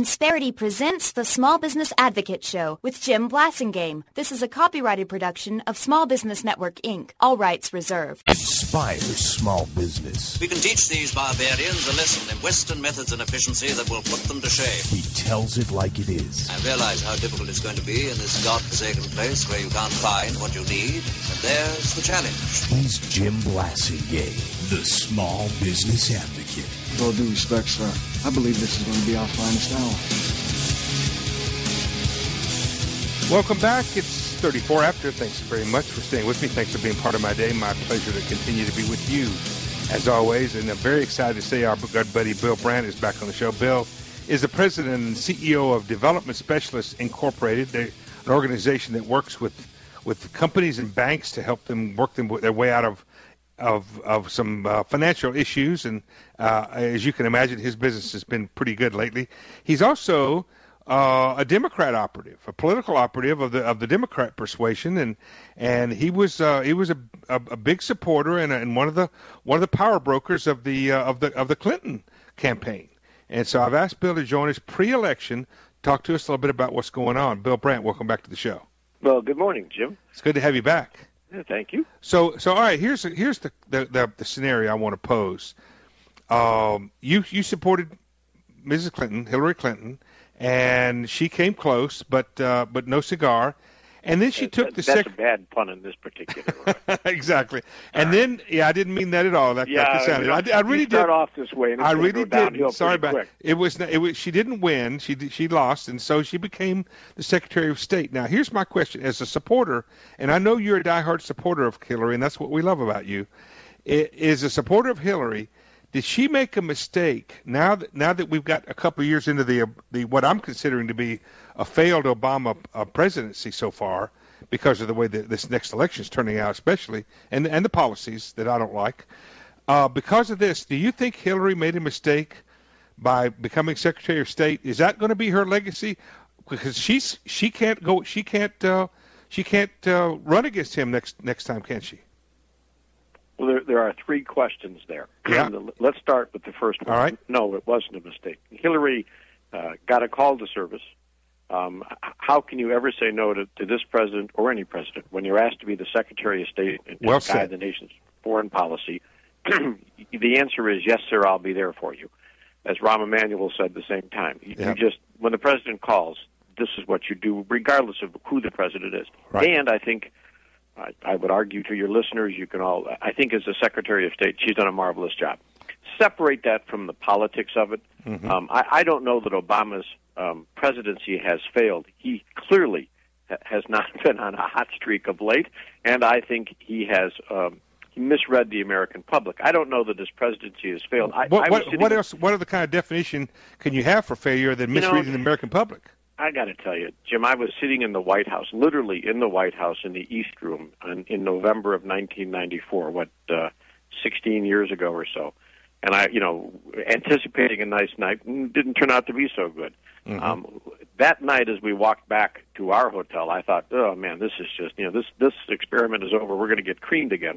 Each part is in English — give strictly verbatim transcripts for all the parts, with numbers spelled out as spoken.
Insperity presents the Small Business Advocate Show with Jim Blasingame. This is a copyrighted production of Small Business Network, Incorporated. All rights reserved. Inspire small business. We can teach these barbarians a lesson in Western methods and efficiency that will put them to shame. He tells it like it is. I realize how difficult it's going to be in this godforsaken place where you can't find what you need, and there's the challenge. He's Jim Blasingame, the Small Business Advocate. With all due respect, sir, I believe this is going to be our finest hour. Welcome back. It's thirty-four after. Thanks very much for staying with me. Thanks for being part of my day. My pleasure to continue to be with you, as always. And I'm very excited to say our good buddy Bill Brandt is back on the show. Bill is the president and C E O of Development Specialists Incorporated, They're an organization that works with, with companies and banks to help them work them their way out of of of some uh, financial issues, and uh, as you can imagine, his business has been pretty good lately. He's also uh, a Democrat operative, a political operative of the of the Democrat persuasion, and and he was uh, he was a, a, a big supporter and, and one of the one of the power brokers of the uh, of the of the Clinton campaign. And so I've asked Bill to join us pre-election, talk to us a little bit about what's going on. Bill Brandt, welcome back to the show. Well, good morning, Jim. It's good to have you back. Yeah, thank you. So, so all right. Here's here's the the, the, the scenario I want to pose. Um, you you supported Missus Clinton, Hillary Clinton, and she came close, but uh, but no cigar. And then she that, took that, the that's second. a bad pun in this particular one. Exactly. And right. then, yeah, I didn't mean that at all. That, yeah, that sounded. You know, I, I really you start did. off this way, and it's I really really go did. Sorry about quick. it. Was it was. She didn't win. She she lost, and so she became the Secretary of State. Now, here's my question: as a supporter, and I know you're a diehard supporter of Hillary, and that's what we love about you. Is a supporter of Hillary. Did she make a mistake now that now that we've got a couple of years into the the what I'm considering to be a failed Obama uh, presidency so far? Because of the way that this next election is turning out, especially, and and the policies that I don't like. Uh, because of this, do you think Hillary made a mistake by becoming Secretary of State? Is that going to be her legacy? Because she's she can't go, she can't uh, she can't uh, run against him next next time, can she? Well, there there are three questions there. Yeah. Let's start with the first one. All right. No, it wasn't a mistake. Hillary uh, got a call to service. Um, how can you ever say no to, to this president or any president when you're asked to be the Secretary of State and well to guide the nation's foreign policy? The answer is yes, sir. I'll be there for you. As Rahm Emanuel said, the same time. You, yeah. you just when the president calls, this is what you do, regardless of who the president is. Right. And I think I, I would argue to your listeners, you can all. I think as the Secretary of State, she's done a marvelous job. Separate that from the politics of it. Mm-hmm. Um, I, I don't know that Obama's um, presidency has failed. He clearly ha- has not been on a hot streak of late, and I think he has um, he misread the American public. I don't know that his presidency has failed. I, what I what, sitting, what else? What other kind of definition can you have for failure than misreading know, the American public? I got to tell you, Jim, I was sitting in the White House, literally in the White House in the East Room in, in November of nineteen ninety-four, what, uh, sixteen years ago or so. And I, you know, anticipating a nice night, didn't turn out to be so good. Mm-hmm. Um, that night, as we walked back to our hotel, I thought, oh man, this is just, you know, this this experiment is over. We're going to get creamed again.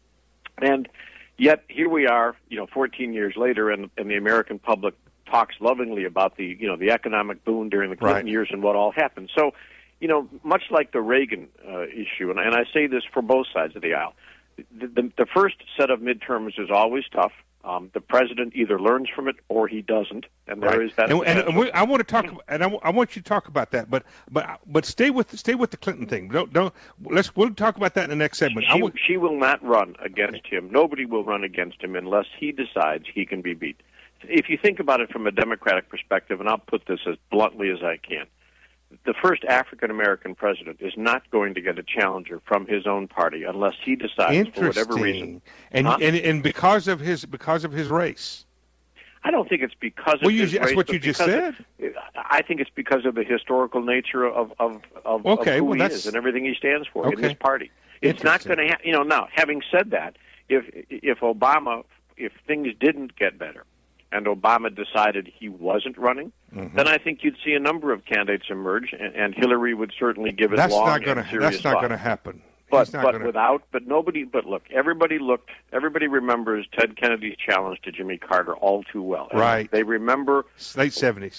And yet here we are, you know, fourteen years later, and, and the American public talks lovingly about the, you know, the economic boom during the Clinton right. years and what all happened. So, you know, much like the Reagan uh, issue, and, and I say this for both sides of the aisle, the, the, the first set of midterms is always tough. Um, the president either learns from it or he doesn't, and there right. is that. And, and, and we, I want to talk, and I, I want you to talk about that, but but but stay with stay with the Clinton thing. Don't don't let's we'll talk about that in the next segment. She, I want, she will not run against him. Nobody will run against him unless he decides he can be beat. If you think about it from a Democratic perspective, and I'll put this as bluntly as I can, the first African-American president is not going to get a challenger from his own party unless he decides for whatever reason. And, huh? and and because of his because of his race. I don't think it's because of well, you, his that's race. what you just said. Of, I think it's because of the historical nature of of, of, okay, of who well, he that's, is and everything he stands for okay. in his party. It's not going to, ha- you know. Now, having said that, if if Obama, if things didn't get better, and Obama decided he wasn't running, mm-hmm. then I think you'd see a number of candidates emerge, and, and Hillary would certainly give it that's long not gonna, and serious That's not thought. going to happen. But but gonna... without, but nobody, but look, everybody looked, everybody remembers Ted Kennedy's challenge to Jimmy Carter all too well. And right. They remember late seventies.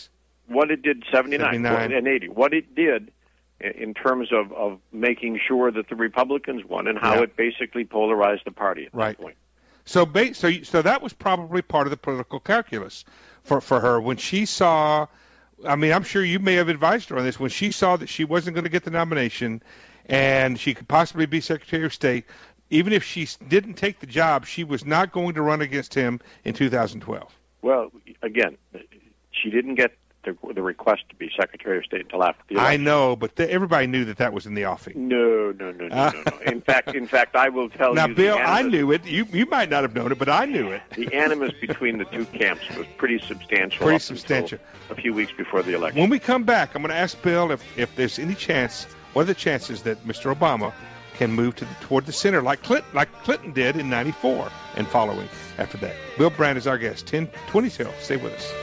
what it did seventy-nine, seventy-nine. and eighty, what it did in terms of, of making sure that the Republicans won and how Yeah. it basically polarized the party at Right. that point. So, ba- so, so that was probably part of the political calculus for, for her when she saw. I mean, I'm sure you may have advised her on this when she saw that she wasn't going to get the nomination, and she could possibly be Secretary of State. Even if she didn't take the job, she was not going to run against him in two thousand twelve. Well, again, she didn't get the, the request to be Secretary of State until after the election. I know, but the, everybody knew that that was in the offing. No, no, no, no, no, no. In fact, in fact, I will tell Now, you. Bill, the I animus, knew it. You you might not have known it, but I knew it. The animus between the two camps was pretty substantial. Pretty up substantial. until a few weeks before the election. When we come back, I'm going to ask Bill if, if there's any chance, what are the chances that Mister Obama can move to the, toward the center like Clinton, like Clinton did in ninety-four and following after that. Bill Brandt is our guest, ten twenty till. Stay with us.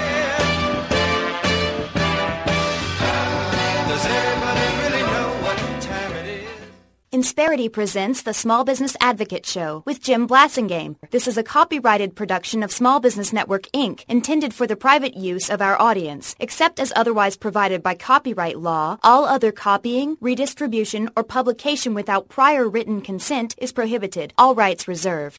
Does everybody really know what time it is? Insperity presents the Small Business Advocate Show with Jim Blasingame. This is a copyrighted production of Small Business Network, Incorporated, intended for the private use of our audience. Except as otherwise provided by copyright law, all other copying, redistribution, or publication without prior written consent is prohibited. All rights reserved.